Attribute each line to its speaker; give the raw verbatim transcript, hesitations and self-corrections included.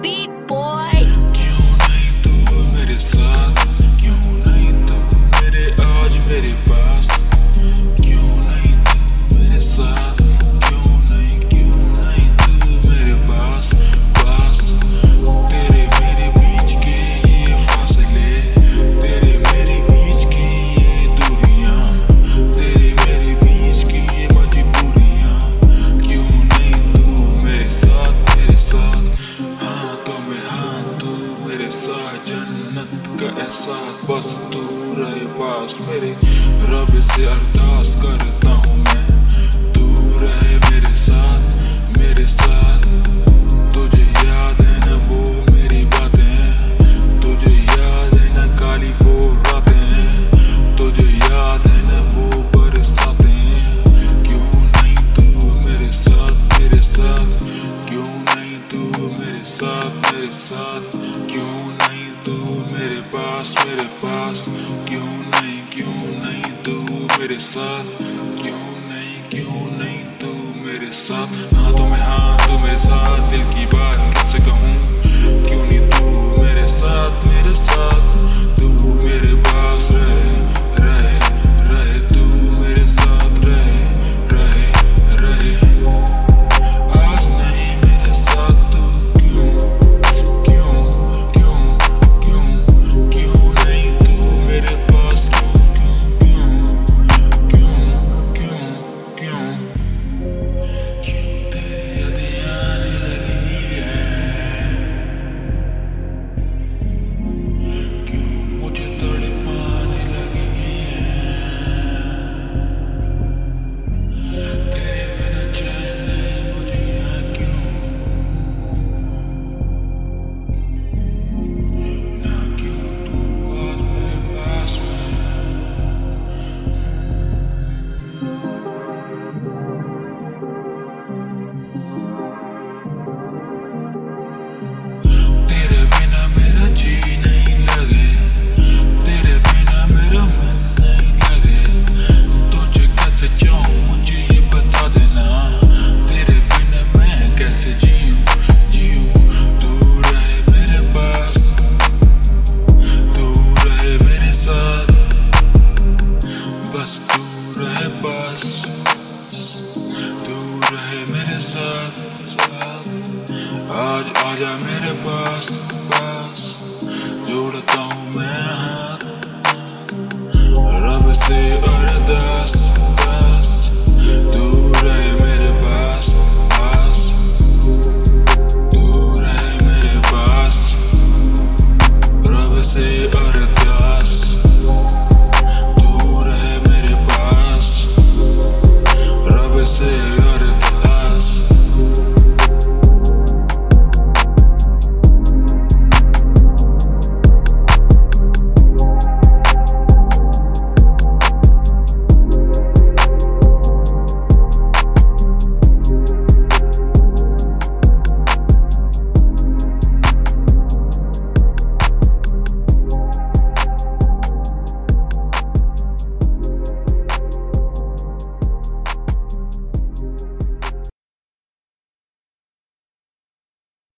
Speaker 1: beat, boy.
Speaker 2: क्यों नहीं तू मेरे साथ, क्यों नहीं तू मेरे आज मेरे पास, क्यों नहीं तू मेरे साथ, क्यों नहीं क्यों नहीं तू मेरे पास पास। तेरे मेरे बीच के ये फासले, तेरे मेरे बीच की ये दूरियां, तेरे मेरे बीच की ये मजबूरियां, क्यों नहीं तू मेरे साथ मेरे साथ। हाथों में हाथ तू मेरे साथ, जन्नत का एहसास बस तू रहे पास मेरे। रब से अरदास करता हूँ मैं, तू रहे मेरे साथ मेरे साथ। तुझे याद है ना वो मेरी बातें, तुझे याद है ना काली वो रातें, तुझे याद है ना वो बरसातें। क्यों नहीं तू मेरे साथ मेरे साथ, क्यों नहीं तू मेरे साथ मेरे साथ, क्यों नहीं तू मेरे पास मेरे पास, क्यों नहीं क्यों नहीं तू मेरे साथ, क्यों नहीं क्यों नहीं तू मेरे साथ। हाथों में हाथ तू मेरे साथ, दिल की बात किससे कहूँ, क्यों नहीं तू मेरे साथ मेरे साथ। तू मेरे पास रहे रहे रहे, तू मेरे साथ रहे रहे रहे। आज नहीं मेरे साथ तू, क्यों क्यों क्यों क्यों क्यों नहीं तू मेरे पास, क्यों क्यों क्यों क्यों क्यों क्यों तेरी यादें आने लगी है, क्यों मुझे तड़पाने लगी है। तेरे बिना चैन नहीं मुझे यहाँ, क्यों ना क्यों तू आज मेरे पास में। तेरे बिना मेरा जी नहीं लगे, तेरे बिना मेरा मन नहीं लगे। तुझे कैसे चाहूँ मुझे ये बता देना, तेरे बिना मैं कैसे जीऊँ जीऊँ। तू रहे मेरे पास, तू रहे मेरे साथ, बस तू रहे पास, तू रहे मेरे साथ साथ। आज आजा मेरे पास पास, जोड़ता हूँ मैं